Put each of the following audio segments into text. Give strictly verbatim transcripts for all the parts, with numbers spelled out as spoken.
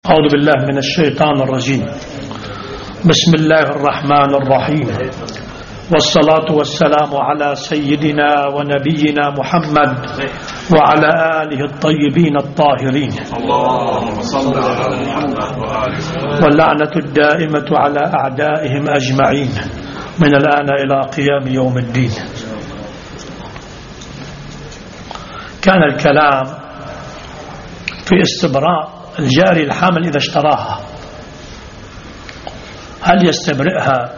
أعوذ بالله من الشيطان الرجيم. بسم الله الرحمن الرحيم، والصلاة والسلام على سيدنا ونبينا محمد وعلى آله الطيبين الطاهرين، اللهم صل على محمد وآله، واللعنة الدائمة على أعدائهم أجمعين من الآن إلى قيام يوم الدين. كان الكلام في استبراء الجاري الحامل إذا اشتراها، هل يستبرئها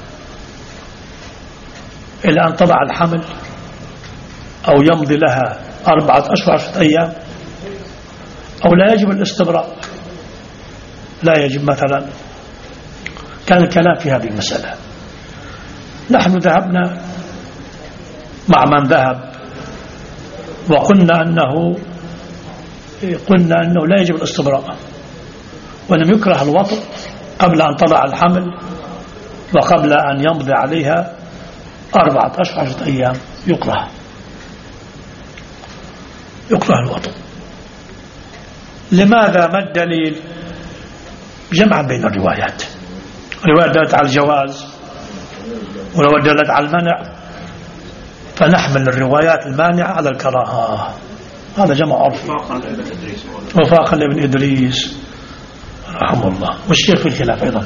إلى أن تضع الحمل أو يمضي لها أربعة أشهر عشرة أيام، أو لا يجب الاستبراء؟ لا يجب مثلا. كان الكلام في هذه المسألة. نحن ذهبنا مع من ذهب وقلنا أنه قلنا أنه لا يجب الاستبراء، ولم يكره الوطء قبل أن تضع الحمل وقبل أن يمضي عليها أربعة أشهر عشرة أيام. يكره يكره الوطء. لماذا؟ ما الدليل؟ جمعا بين الروايات. الرواية دلت على الجواز ولو دلت على المنع، فنحمل الروايات المانعة على الكراهة. هذا جمع عرفي وفاقا لابن إدريس رحمه الله، والشيخ في الخلاف أيضا.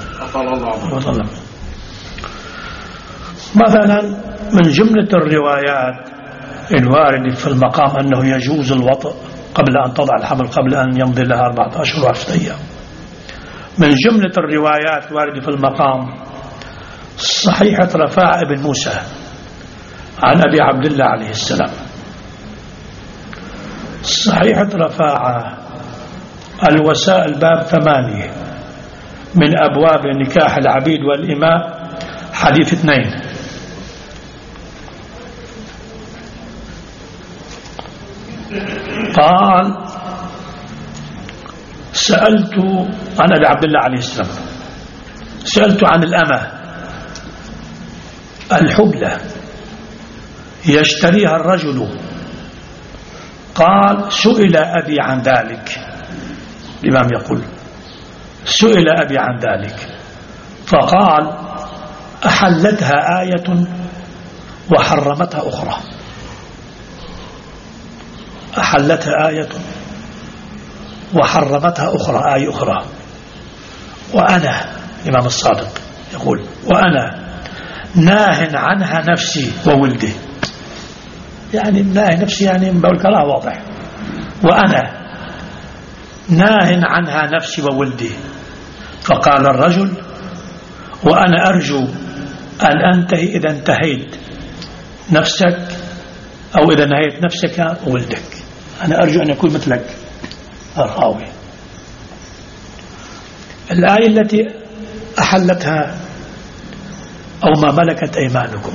مثلا من جملة الروايات الواردة في المقام أنه يجوز الوطء قبل أن تضع الحمل، قبل أن يمضي لها أربعة أشهر وعشرة أيام. من جملة الروايات الواردة في المقام صحيحة رفاعة بن موسى عن أبي عبد الله عليه السلام. صحيحة رفاعة الوسائل باب ثمانية من أبواب نكاح العبيد والإماء، حديث اثنين. قال: سألت عن أبي عبد الله عليه السلام، سألت عن الأمة الحبلى يشتريها الرجل. قال: سئل أبي عن ذلك. الإمام يقول: سئل أبي عن ذلك فقال: أحلتها آية وحرمتها أخرى. أحلتها آية وحرمتها أخرى، آية أخرى. وأنا الإمام الصادق يقول: وأنا ناه عنها نفسي وولدي. يعني ناه نفسي يعني من باب الكراهة واضح. وأنا ناه عنها نفسي وولدي. فقال الرجل: وأنا أرجو أن أنتهي إذا انتهيت نفسك، أو إذا نهيت نفسك وولدك. أنا أرجو أن يكون مثلك الراوي. الآية التي أحلتها: أو ما ملكت أيمانكم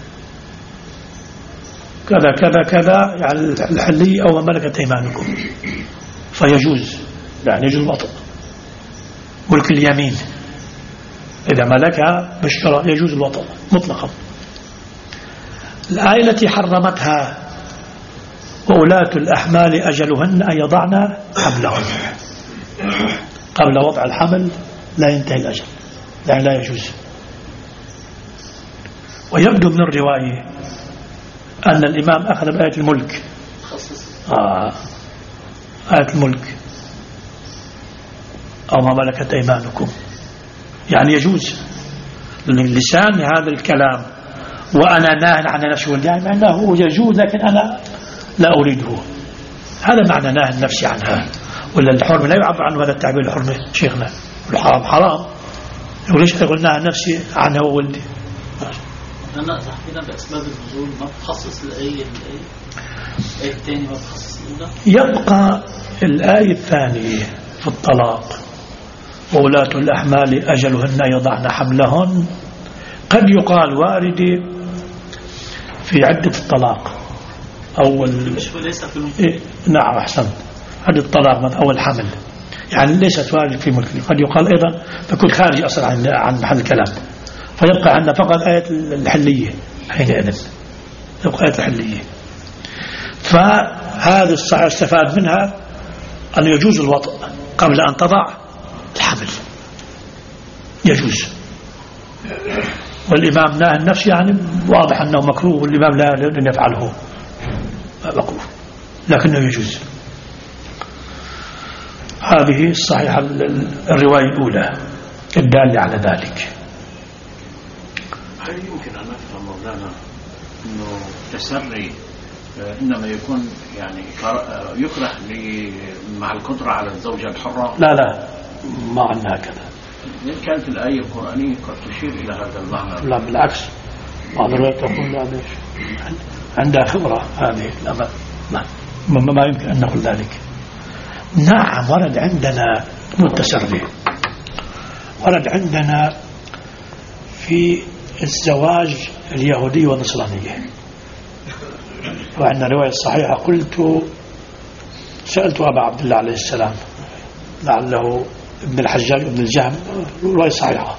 كذا كذا كذا، يعني الحلية أو ما ملكت أيمانكم، فيجوز، يعني يجوز الوطء. ملك اليمين إذا ملكها بالشراء يجوز الوطء مطلقا. الآية التي حرمتها: وأولاة الأحمال أجلهن أن يضعن حملهن. قبل وضع الحمل لا ينتهي الأجل، يعني لا يجوز. ويبدو من الرواية أن الإمام أخذ بآية الملك. آه. آية الملك أو ما ملكت أيمانكم، يعني يجوز لسان هذا الكلام. وأنا ناه عن نفسي والدي، يعني معناه يجوز لكن أنا لا أريده. هذا معنى ناه النفس عنها. ولا الحرمة لا يعبر عنه هذا التعبير، الحرمة شيخنا، والحرام حرام. يقول ليش يقول ناه نفسي عنها وولدي؟ أنا حكينا بأسباب النزول ما تخصص الآية الآية الآية الثانية ما تخصص الأولى. يبقى الآية الثانية في الطلاق: وولاة الأحمال أجلهن يضعن حملهن، قد يقال واردة في عدة الطلاق. أول ليس في الملك. إيه؟ نعم أحسنت. عدة الطلاق مثلا أول حمل، يعني ليست واردة في ملك. قد يقال أيضا تكون خارج أصلا عن عن محل الكلام، فيبقى عندنا فقط آية الحلية حينئذ، يبقى آية الحلية. فهذا الصحيح استفاد منها أن يجوز الوطء قبل أن تضع الحمل يجوز، والإمام نهى النفس يعني واضح أنه مكروه، والإمام لا لن يفعله مكروه لكنه يجوز. هذه الصحيحة الرواية الأولى الدالة على ذلك. هل يمكن أن نفهم مولانا أنه التسري إنما يكون يعني يكره مع القدرة على الزوجة الحرة؟ لا لا ما عندنا هكذا. كانت الآية القرآنية قد تشير إلى هذا المعنى. لا بالعكس، بعض الروايات تقول لا ليش عندها خبرة هذه. لا ما, ما, ما يمكن أن نقول ذلك. نعم ورد عندنا متسري، ورد عندنا في الزواج اليهودي والنصرانية، وعندنا رواية صحيحة. قلت سألت أبا عبد الله عليه السلام لعله ابن الحجاج ابن الجهم، رواية صحيحة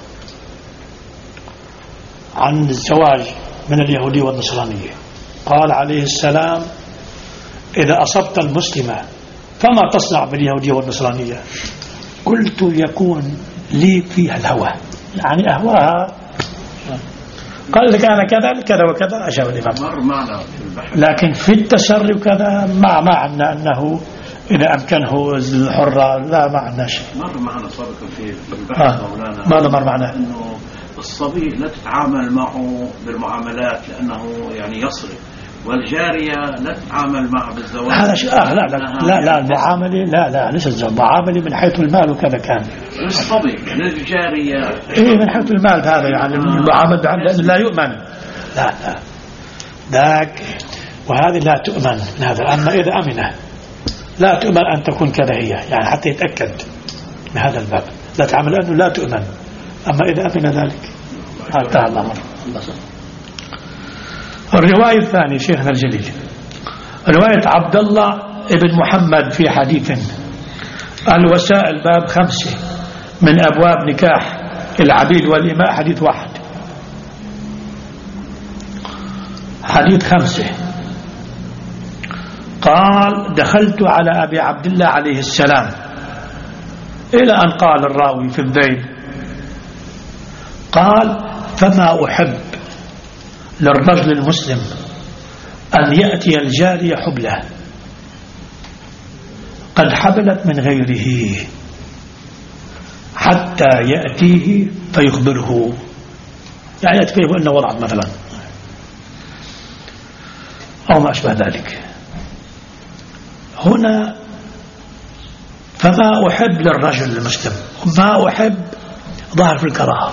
عن الزواج من اليهودي والنصرانية. قال عليه السلام: إذا أصبت المسلمة فما تصنع باليهودية والنصرانية؟ قلت: يكون لي فيها الهوى، يعني أهواها. قال لك أنا كذا كذا وكذا أشار الإمام. مر معنا في البحث، لكن في التسري وكذا ما ما عندنا أنه إذا أمكنه الحرة، لا ما عندنا شيء. مر معنا سابقا في البحث آه. مولانا ماذا مر معنا؟ أنه الصبي لا تتعامل معه بالمعاملات لأنه يعني يصرف، والجارية لا تتعامل معه بالزواج. هذا شيء آه لا لا لا, لا المعاملة لا لا ليس الزواج، المعاملة من حيث المال وكذا كان. الصبي للجارية إيه من حيث المال هذا يعني المعاملة لأنه لا يؤمن. لا لا ذاك وهذه لا تؤمن من هذا. أما إذا أمنه لا تؤمن أن تكون كذا هي، يعني حتى يتأكد من هذا الباب لا تعمل أنه لا تؤمن. أما إذا أمن ذلك هذا الأمر. الرواية الثانية شيخنا الجليل رواية عبد الله ابن محمد في حديث الوسائل باب خمسة من أبواب نكاح العبيد والإماء، حديث واحد، حديث خمسة. قال: دخلت على أبي عبد الله عليه السلام، إلى أن قال الراوي في الذيل، قال: فما أحب للرجل المسلم أن يأتي الجارية حبلة قد حبلت من غيره حتى يأتيه فيخبره، يعني يأتي فيه أنه وضعت مثلا أو ما أشبه ذلك. هنا فما أحب للرجل المسلم، ما أحب ظاهر في الكراهة.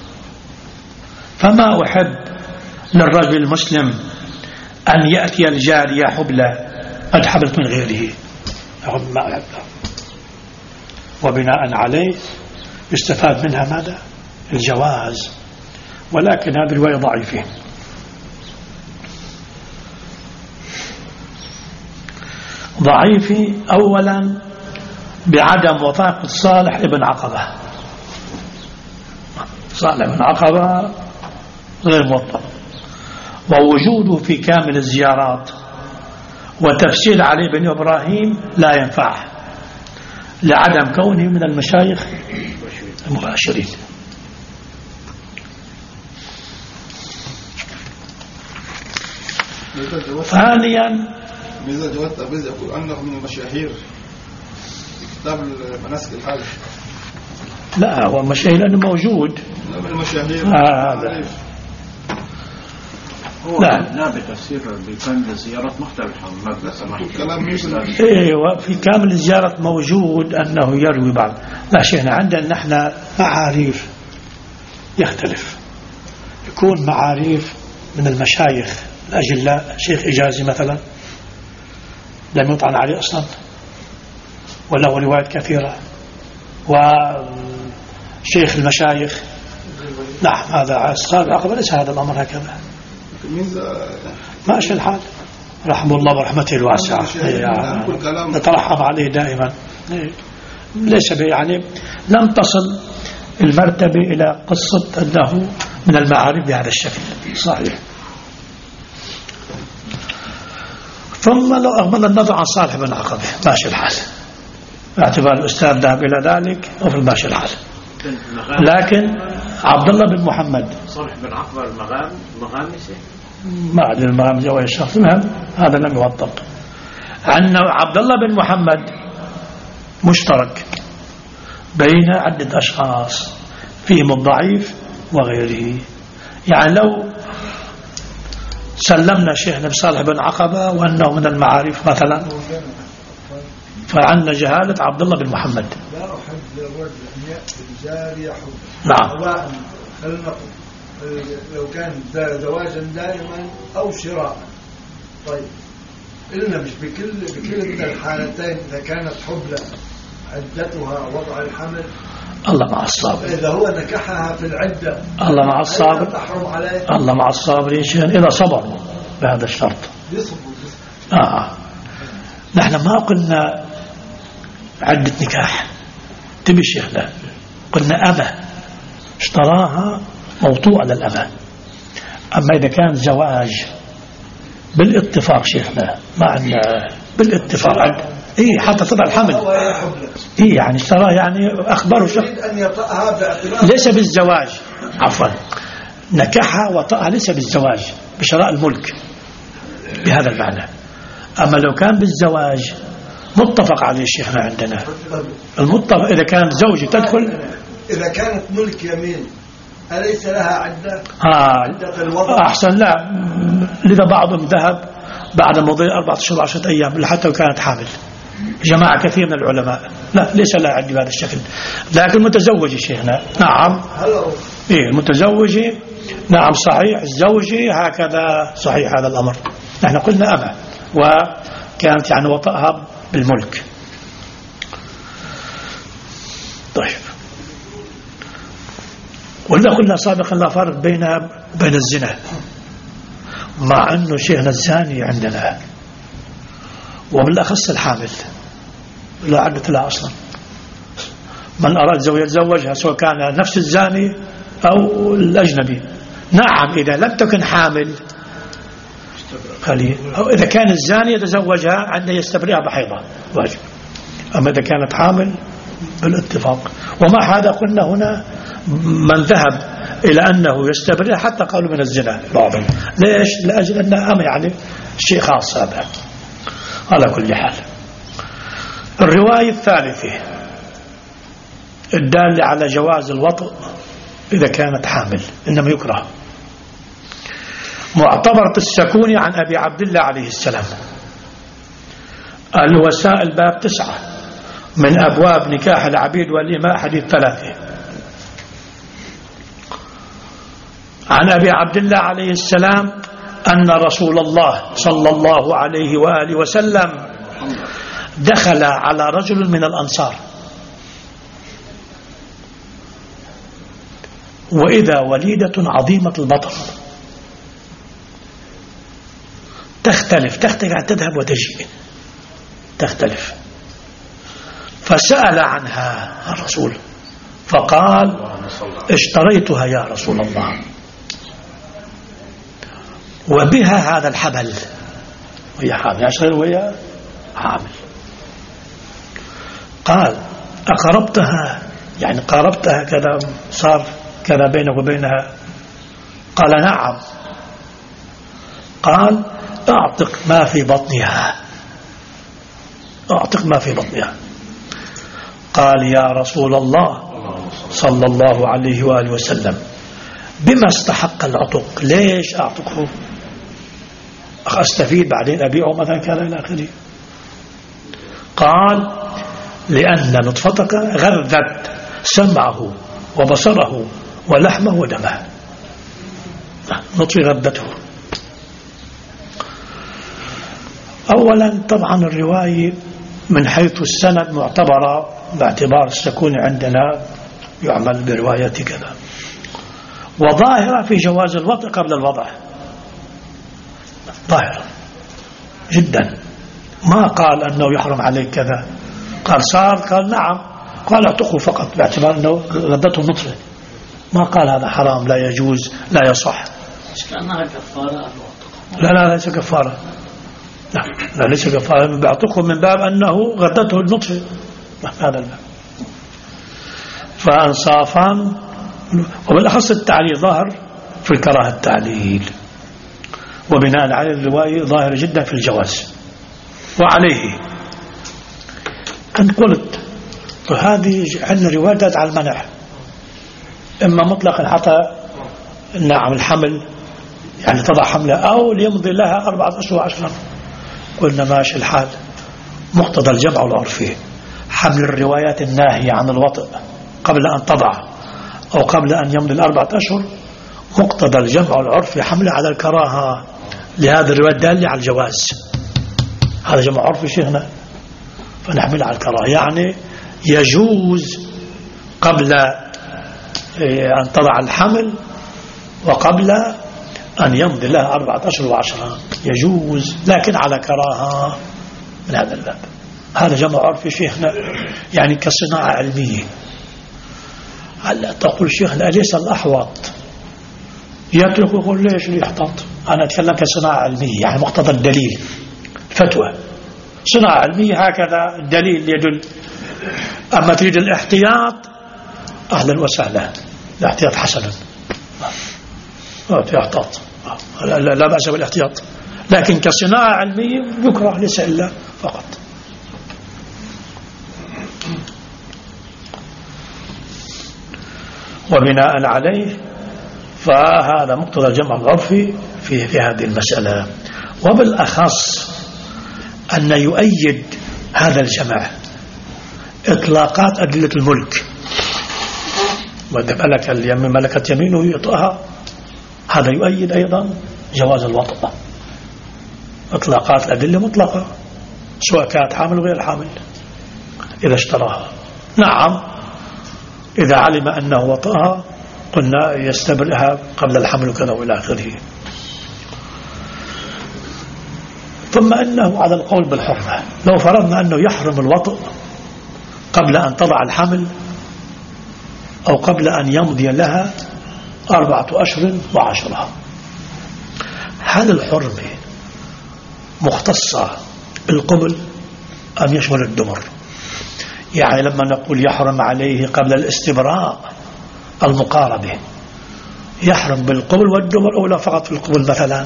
فما أحب للرجل المسلم أن يأتي الجارية حبلة قد حبلت من غيره، ما أحبها. وبناء عليه يستفاد منها ماذا؟ الجواز. ولكن هذه الرواية ضعيفة. ضعيفة أولا بعدم وثاقة صالح ابن عقبة. صالح ابن عقبة غير موثق، ووجوده في كامل الزيارات وتفسير علي بن إبراهيم لا ينفع لعدم كونه من المشايخ المباشرين. ثانيا ميزة جواد تبريز يقول أنه من المشاهير في كتاب مناسك الحج. لا هو مشاهير لأنه موجود. لا من المشاهير هذا آه هو لا لا بتفسير بكامل الزيارات مختلفة ماذا سمحت كلام ميزة. ايوه في كامل الزيارات موجود أنه يروي بعض. لا شيخنا عندنا نحن معاريف يختلف، يكون معاريف من المشايخ الأجلاء، شيخ إجازي مثلا لم يطعن عليه أصلا وله روايات كثيرة، وشيخ المشايخ نعم هذا أصحاب العقبة ليس هذا الأمر هكذا. ماشي الحال رحمه الله ورحمته الواسعة نترحم عليه دائما. ليس يعني لم تصل المرتبة إلى قصة أنه من المعارف بهذا الشكل صحيح. ثم لو أغمض النظر عن صالح بن عقبة ماشي الحال باعتبار الأستاذ ذهب إلى ذلك وفي الماشي الحال. لكن عبد الله بن محمد صالح بن عقبة المغامس المغامسي ما أدري المغامس أو الشخص، المهم هذا لم يوثق. أن عبد الله بن محمد مشترك بين عدة أشخاص فيهم الضعيف وغيره. يعني لو سلمنا شيخنا بصالح بن عقبة وأنه من المعارف مثلا، فعندنا جهالة عبد الله بن محمد. لا أحب للرجل أن يأتي بجارية حب. نعم. سواء خلينا نقول لو كان زواجا دائما أو شراء. طيب إلنا مش بكل بكل من الحالتين إذا كانت حبلى عدتها وضع الحمل. الله مع الصابر. إذا هو نكحها في العدة الله مع الصابر. تحرم عليه. الله مع الصابرين شيئا إذا صبروا بهذا الشرط. يصبر. آه. نحن ما قلنا عدة نكاح تبي شيخنا، قلنا أمة اشتراها موطوعة للأمة. أما إذا كان زواج بالاتفاق شيخنا ما عندنا بالاتفاق إيه حتى تضع الحمل إيه يعني اشتراها يعني أخبره شخص ليس بالزواج، عفوا نكحها وطأها ليس بالزواج بشراء الملك بهذا المعنى. أما لو كان بالزواج متفق عليه شيخنا عندنا المتفق إذا كانت زوجي تدخل إذا كانت ملك يمين أليس لها عدة؟ آه أحسن. لا لذا بعضهم ذهب بعد مضي أربعة أشهر وعشرة أيام حتى لو كانت حامل. جماعة كثير من العلماء لا ليس لها عدة بهذا الشكل. لكن المتزوج شيخنا نعم إيه المتزوج نعم صحيح. الزوجي هكذا صحيح هذا الأمر. نحن قلنا أمة وكانت يعني وطأها بالملك. طيب ولا قلنا سابقا لا فرق بين بين الزنا مع أنه شيخنا الزاني عندنا وبالأخص الحامل لا عدة لها أصلا. من أراد زوج يتزوجها سواء كان نفس الزاني أو الأجنبي. نعم إذا لم تكن حامل خليه، أو إذا كان الزاني يتزوجها عنده يستبرئها بحيضة واجب. أما إذا كانت حامل بالاتفاق. ومع هذا قلنا هنا من ذهب إلى أنه يستبرئ حتى قالوا من الزنا بعضهم. ليش؟ لأجل أنها أما يعني شيء خاص هذا. على كل حال الرواية الثالثة الدالة على جواز الوطء إذا كانت حامل إنما يكره. معتبرة السكوني عن أبي عبد الله عليه السلام الوسائل باب تسعة من أبواب نكاح العبيد والإماء حديث ثلاثة. عن أبي عبد الله عليه السلام أن رسول الله صلى الله عليه وآله وسلم دخل على رجل من الأنصار وإذا وليدة عظيمة البطن تختلف تختلف تذهب وتجي تختلف. فسأل عنها الرسول فقال اشتريتها يا رسول الله وبها هذا الحبل وهي حامل عشر وهي حامل. قال أقربتها يعني قربتها كذا صار كذا بينك وبينها؟ قال نعم. قال أعتق ما في بطنها أعتق ما في بطنها. قال يا رسول الله صلى الله عليه وآله وسلم بما استحق العتق؟ ليش أعتقه؟ أستفيد بعدين أبيعه مثلا كذا إلى آخره. قال لأن نطفتك غذت سمعه وبصره ولحمه ودمه. نطفي غذته. أولا طبعا الرواية من حيث السند معتبرة باعتبار السكون عندنا يعمل برواية كذا، وظاهرة في جواز الوضع قبل الوضع، ظاهرة جدا. ما قال أنه يحرم عليك كذا، قال صار قال نعم، قال اعتقه فقط باعتبار أنه غدته النطفة. ما قال هذا حرام لا يجوز لا يصح. مش كأنها كفارة. لا لا ليس كفارة. لا, لا ليس كفارة، بيعتقه من باب أنه غدته النطفة هذا الباب. فأنصافان، وبالأخص التعليل ظاهر في الكراهة التعليل، وبناء على الرواية ظاهر جدا في الجواز. وعليه أن قلت هذه عندنا روايات على المنع، إما مطلقا حتى نعم الحمل يعني تضع حملة أو ليمضي لها أربعة أشهر وعشرة. قلنا ماشي الحال، مقتضى الجمع والعرفي حمل الروايات الناهية عن الوطء قبل أن تضع أو قبل أن يمضي الأربعة أشهر، مقتضى الجمع والعرفي حمله على الكراهة لهذا الرواية الدالة على الجواز. هذا جمع عرفي شيخنا، فنحمله على الكراهة، يعني يجوز قبل أن تضع الحمل وقبل أن يمضي لها أربعة أشهر وعشرة، يجوز، لكن على كراهة من هذا الباب. هذا جمع عرفي شيخنا، يعني كصناعة علمية. هلا تقول شيخنا أليس الأحوط يترك؟ يقول ليش يحتاط؟ أنا أتكلم كصناعة علمية، يعني مقتضى الدليل، فتوى صناعة علمية هكذا، الدليل يدل. أما تريد الاحتياط أهلا وسهلا، الاحتياط حسنا، احتياط لا, لا بأس بالاحتياط، لكن كصناعة علمية يكره ليس إلا فقط. وبناء عليه فهذا مقتضى الجمع العرفي في في هذه المسألة. وبالأخص أن يؤيد هذا الجمع إطلاقات أدلة الملك، وإذا ملك اليمين ملكت يمينه يطأها، هذا يؤيد أيضا جواز الوطأ. إطلاقات الأدلة مطلقة سواء كانت حامل غير حامل إذا اشتراها. نعم إذا علم أنه وطأها قلنا يستبرئها قبل الحمل كذا وإلى آخره. ثم أنه على القول بالحرمة، لو فرضنا أنه يحرم الوطأ قبل أن تضع الحمل أو قبل أن يمضي لها أربعة أشهر وعشرة، هل الحرمة مختصة بالقبل أم يشمل الدبر؟ يعني لما نقول يحرم عليه قبل الاستبراء المقاربة، يحرم بالقبل والدبر أو لا فقط في القبل مثلا؟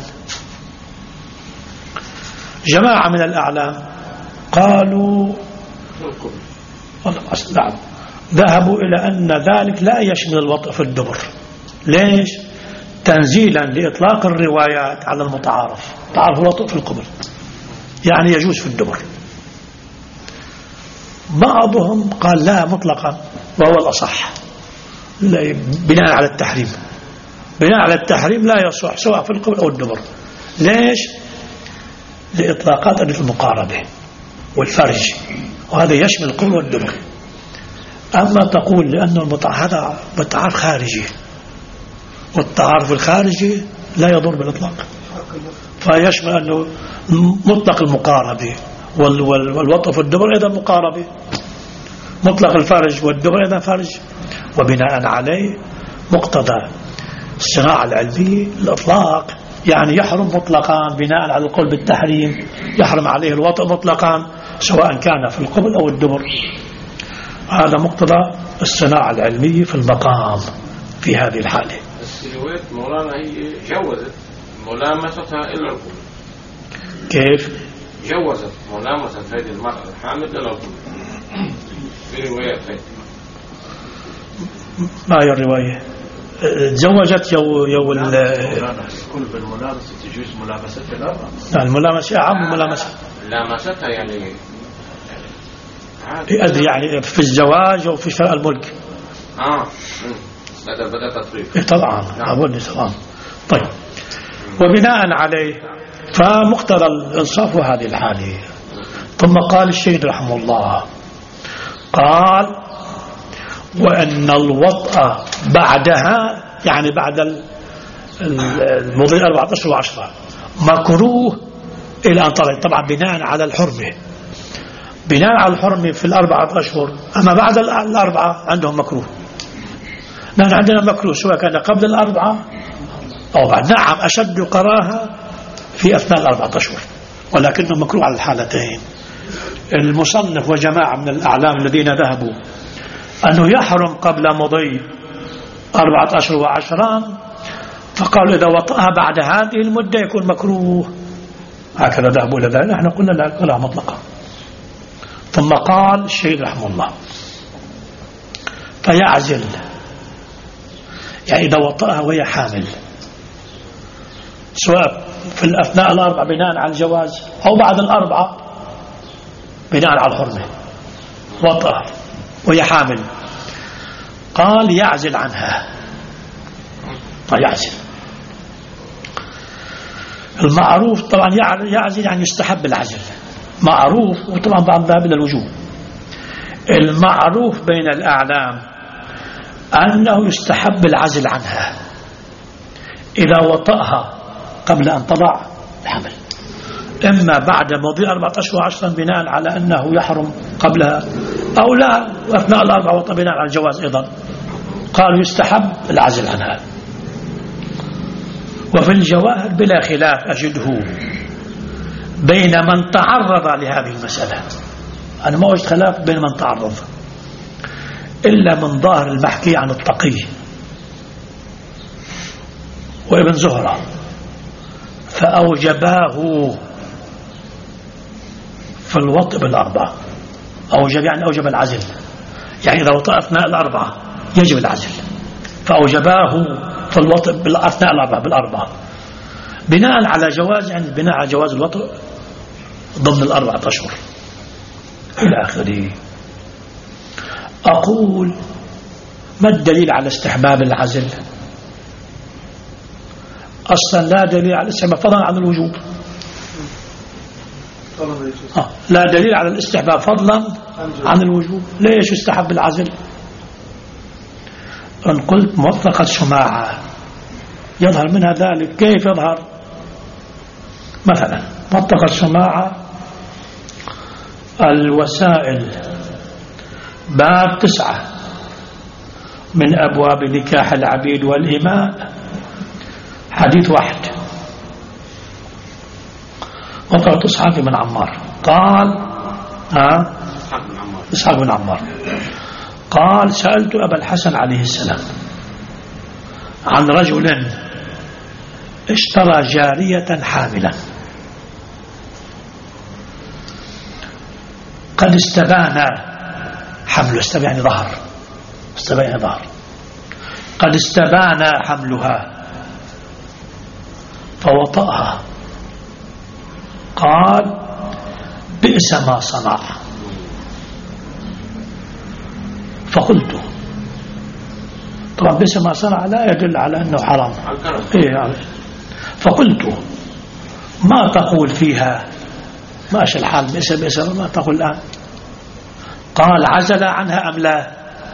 جماعة من الأعلام قالوا نعم، ذهبوا إلى أن ذلك لا يشمل الوطء في الدبر. ليش؟ تنزيلا لإطلاق الروايات على المتعارف، تعرف الوطء في القبل يعني يجوز في الدبر. بعضهم قال لا مطلقا، وهو الأصح بناء على التحريم، بناء على التحريم لا يصح سواء في القبل أو الدبر. ليش؟ لإطلاقات المقاربة والفرج، وهذا يشمل القبل والدبر. أما تقول لأن المتعارف متعارف خارجي، والتعارف الخارجي لا يضر بالإطلاق، فيشمل أنه مطلق المقاربة والوطء في الدبر أيضا مقاربة، مطلق الفرج والدبر أيضا فرج. وبناء عليه مقتضى الصناعة العلمية الإطلاق، يعني يحرم مطلقا بناء على القول بالتحريم، يحرم عليه الوطء مطلقا سواء كان في القبل أو الدبر. هذا مقتضى الصناعة العلمية في المقام في هذه الحالة. السلوات مولانا هي جوزت ملامستها إلى القبل. كيف؟ جوزت ملامسة هذه المرأة الحامل إلى القبل في روايات هذه. ما هي الرواية؟ تزوجت يو يو ال كل بالملامسة تجوز ملامستها الأربعة. الملامسة عام ملامسة. لامستها يعني أدري يعني في الزواج أو في شراء الملك. آه بدأ بدأ تطبيق. طبعا أقول طبعا. طيب وبناء عليه فمقتضى الإنصاف هذه الحالة. ثم قال الشيخ رحمه الله قال وأن الوطأ بعدها يعني بعد المضي أربعة أشهر وعشرة مكروه إلى أن طلع، طبعا بناء على الحرمة، بناء على الحرمة في الأربعة أشهر. أما بعد الأربعة عندهم مكروه. نحن عندنا مكروه سواء كان قبل الأربعة أو بعد. نعم أشد كراهة في أثناء الأربعة أشهر، ولكنه مكروه على الحالتين، المصنف وجماعة من الأعلام الذين ذهبوا أنه يحرم قبل مضي أربعة أشهر وعشران، فقالوا إذا وطأها بعد هذه المدة يكون مكروه، هكذا ذهبوا إلى ذلك. نحن قلنا لا كلها مطلقة. ثم قال الشيخ رحمه الله فيعزل، يعني إذا وطأها وهي حامل، سواء في الأثناء الأربعة بناء على الجواز أو بعد الأربعة بناء على الحرمة، وطأها وهي حامل، قال يعزل عنها. يعزل المعروف طبعا، يعزل يعني يستحب العزل، معروف، وطبعا بعض ذهب إلى الوجوب. المعروف بين الأعلام أنه يستحب العزل عنها إذا وطأها قبل أن تضع الحمل، إما بعد مضي أربعة أشهر وعشرا بناء على أنه يحرم قبلها، أو لا أثناء الأربعة وطأ بناء على الجواز أيضا. قالوا يستحب العزل عنها. وفي الجواهر بلا خلاف أجده بين من تعرض لهذه المسألة، أنا ما وجد خلاف بين من تعرض إلا من ظاهر المحكي عن التقي وابن زهرة، فأوجباه في الوطء بالأربعة. أوجب يعني أوجب العزل، يعني إذا وطأ أثناء الأربعة يجب العزل، فأوجباه في الوطء أثناء الأربعة بالأربعة بناء على جواز، يعني بناء على جواز الوطء ضمن الأربعة أشهر إلى آخره. أقول ما الدليل على استحباب العزل؟ أصلا لا دليل على الاستحباب فضلا عن الوجوب. آه. لا دليل على الاستحباب فضلا عن الوجوب. ليش يستحب العزل؟ إن قلت مطلقة شماعة يظهر منها ذلك. كيف يظهر؟ مثلا مطلقة شماعة الوسائل باب تسعة من أبواب نكاح العبيد والإماء، حديث واحد مطلقة إسحاق بن عمار قال ها إسحاق بن عمار قال سألت أبا الحسن عليه السلام عن رجل اشترى جارية حاملا قد استبان حمله، استبان يعني ظهر، استبان يعني ظهر، قد استبان حملها فوطأها، قال بئس ما صنع. فقلت طبعا بئس ما صنع لا يدل على أنه حرام. إيه يعني. فقلت ما تقول فيها؟ ماشي الحال بئس بئس ما تقول الآن؟ قال عزل عنها أم لا؟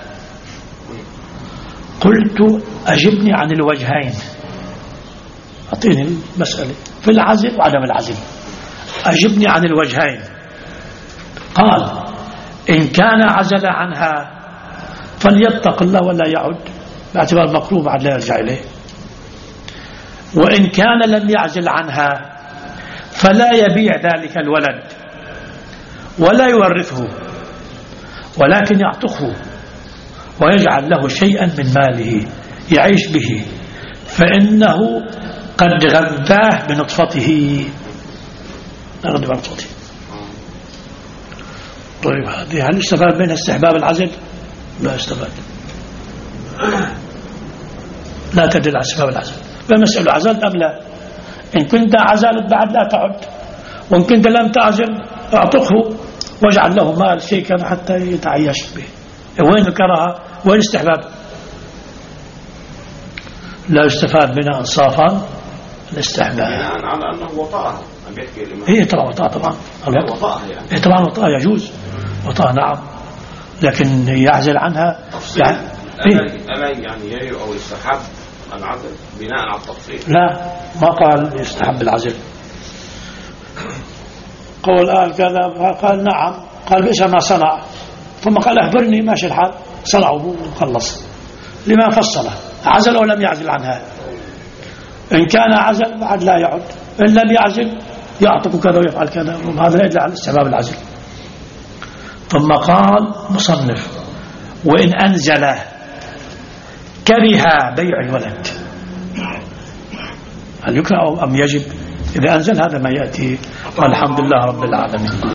قلت أجبني عن الوجهين، أعطيني المسألة في العزل وعدم العزل، أجبني عن الوجهين. قال إن كان عزل عنها فليتق الله ولا يعد، باعتبار مكروه بعد لا يرجع إليه. وإن كان لم يعزل عنها فلا يبيع ذلك الولد ولا يورثه، ولكن يعتقه ويجعل له شيئا من ماله يعيش به، فإنه قد غذاه بنطفته. غذاه بنطفته. طيب هذه هل استفاد منها استحباب العزل؟ لا استفاد، لا تدل على استحباب العزل. فمسألة عزلت أم لا؟ إن كنت عزلت بعد لا تعد، وإن كنت لم تعزل اعتقه واجعل له مال شيء كذا حتى يتعيش به. وين الكراهة؟ وين الاستحباب؟ لا يستفاد منها انصافا الاستحباب يعني على أنه وطأها. هي طبعا وطأها طبعا وطأها يعني هي طبعا وطأها يجوز وطأها نعم، لكن يعزل عنها يعني ألا يعني يجب أو يستحب العزل بناء على التفصيل؟ لا ما قال يستحب العزل. قول قال كذا قال نعم، قال بئس ما صنع، ثم قال أخبرني ماشي الحال صنعه وخلص. لما فصله؟ عزل أو لم يعزل عنها؟ إن كان عزل بعد لا يعد، إن لم يعزل يعطق كذا ويفعل كذا، وهذا لا يدل على استحباب العزل. ثم قال مصنف وإن أنزل كره بيع الولد، هل يكره أم يجب؟ إذا أنزل هذا ما يأتي، والحمد لله رب العالمين.